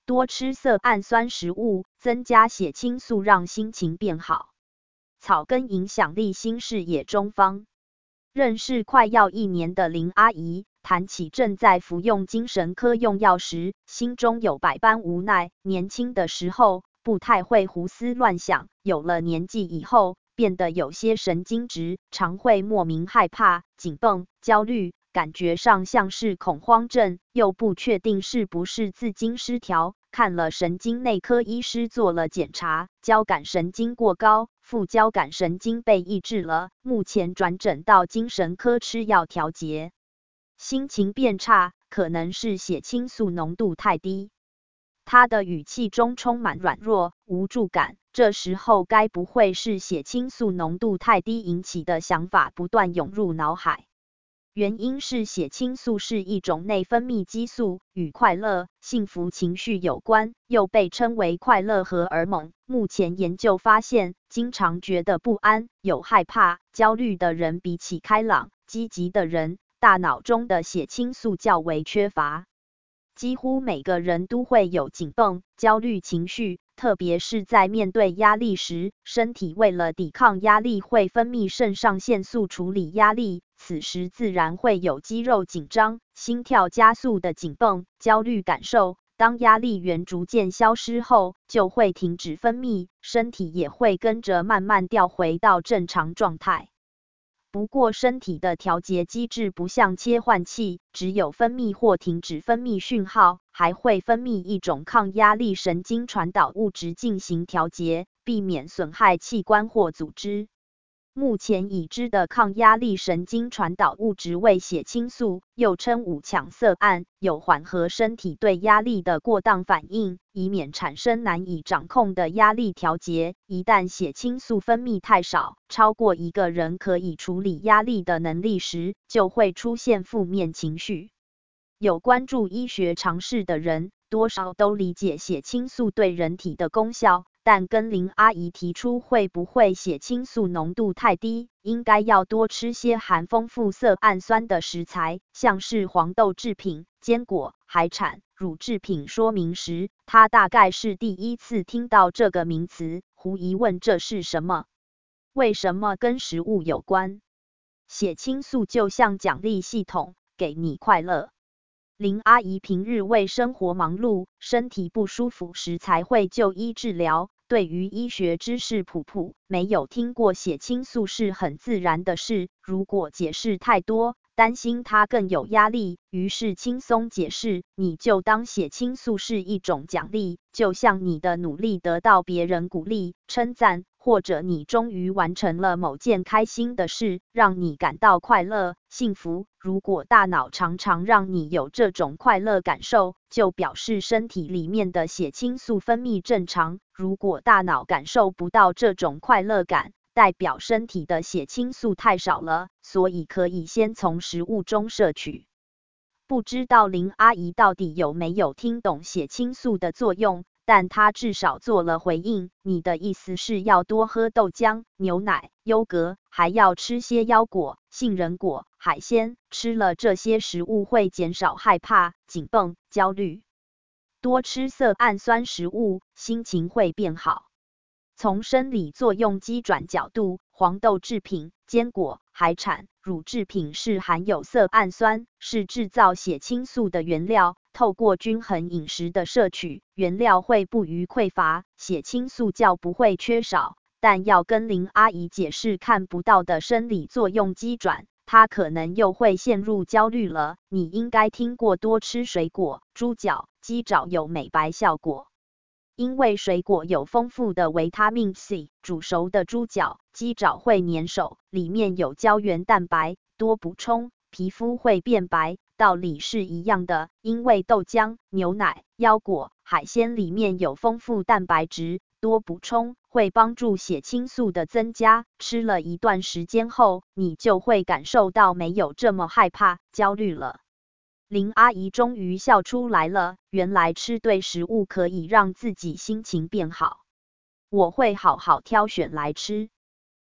多吃色氨酸食物，增加血清素，让心情变好。草根影响力新视野中方。认识快要1年的林阿姨，谈起正在服用精神科用药时，心中有百般无奈。年轻的时候不太会胡思乱想，有了年纪以后，变得有些神经质，常会莫名害怕、紧绷、焦虑，感觉上像是恐慌症，又不确定是不是自经失调。看了神经内科医师做了检查，交感神经过高，副交感神经被抑制了，目前转诊到精神科吃药调节。心情变差，可能是血清素浓度太低。他的语气中充满软弱、无助感，这时候该不会是血清素浓度太低引起的想法不断涌入脑海。原因是血清素是一种内分泌激素，与快乐、幸福情绪有关，又被称为快乐荷尔蒙。目前研究发现，经常觉得不安、有害怕、焦虑的人，比起开朗、积极的人，大脑中的血清素较为缺乏。几乎每个人都会有紧绷、焦虑情绪，特别是在面对压力时，身体为了抵抗压力会分泌肾上腺素处理压力，此时自然会有肌肉紧张、心跳加速的紧绷、焦虑感受。当压力源逐渐消失后，就会停止分泌，身体也会跟着慢慢调回到正常状态。不过身体的调节机制不像切换器，只有分泌或停止分泌讯号，还会分泌一种抗压力神经传导物质进行调节，避免损害器官或组织。目前已知的抗压力神经传导物质为血清素，又称5羟色胺，有缓和身体对压力的过当反应，以免产生难以掌控的压力调节。一旦血清素分泌太少，超过一个人可以处理压力的能力时，就会出现负面情绪。有关注医学常识的人，多少都理解血清素对人体的功效。但跟林阿姨提出会不会血清素浓度太低，应该要多吃些含丰富色氨酸的食材，像是黄豆制品、坚果、海产、乳制品说明时，她大概是第一次听到这个名词，狐疑问这是什么？为什么跟食物有关？血清素就像奖励系统，给你快乐。林阿姨平日为生活忙碌，身体不舒服时才会就医治疗，对于医学知识普普，没有听过血清素是很自然的事。如果解释太多，担心她更有压力，于是轻松解释，你就当血清素是一种奖励，就像你的努力得到别人鼓励、称赞，或者你终于完成了某件开心的事，让你感到快乐、幸福。如果大脑常常让你有这种快乐感受，就表示身体里面的血清素分泌正常。如果大脑感受不到这种快乐感，代表身体的血清素太少了，所以可以先从食物中摄取。不知道林阿姨到底有没有听懂血清素的作用，但她至少做了回应。你的意思是要多喝豆浆、牛奶、优格，还要吃些腰果、杏仁果、海鲜，吃了这些食物会减少害怕、紧绷、焦虑。多吃色氨酸食物，心情会变好。从生理作用机转角度，黄豆制品、坚果、海产、乳制品是含有色氨酸，是制造血清素的原料。透过均衡饮食的摄取，原料会不虞匮乏，血清素较不会缺少。但要跟林阿姨解释看不到的生理作用机转，她可能又会陷入焦虑了。你应该听过多吃水果，猪脚、鸡爪有美白效果。因为水果有丰富的维他命 C， 煮熟的猪脚、鸡爪会粘手，里面有胶原蛋白，多补充，皮肤会变白。道理是一样的，因为豆浆、牛奶、腰果、海鲜里面有丰富蛋白质，多补充会帮助血清素的增加。吃了一段时间后，你就会感受到没有这么害怕、焦虑了。林阿姨终于笑出来了，原来吃对食物可以让自己心情变好。我会好好挑选来吃。